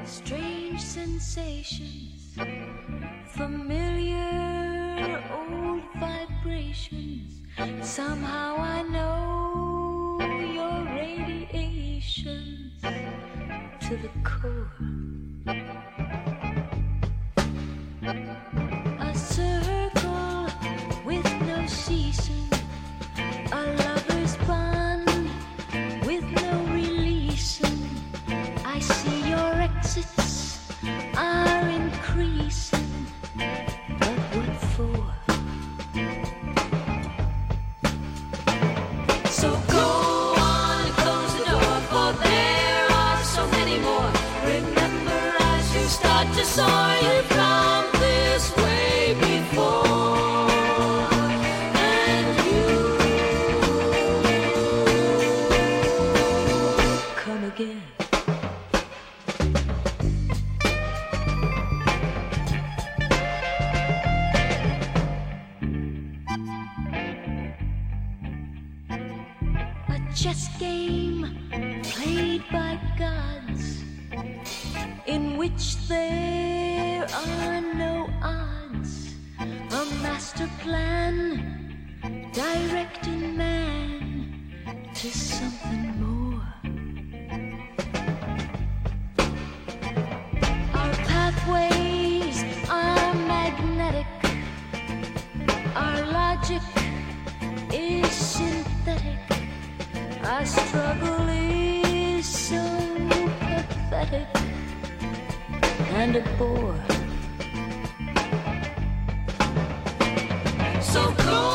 Strange sensations, familiar old vibrations. Somehow I know your radiations to the core. A circle with no ceasing, a lover's bond with no releasing. I see your exits are increasing, but what for? So go on and close the door, for there are so many more. Remember as you start to soar, you've come this way before, and you come again. A chess game played by gods, in which there are no odds. A master plan directing man to something more. Our pathways are magnetic, our logic is synthetic. Our struggle is so pathetic and a bore. So cool.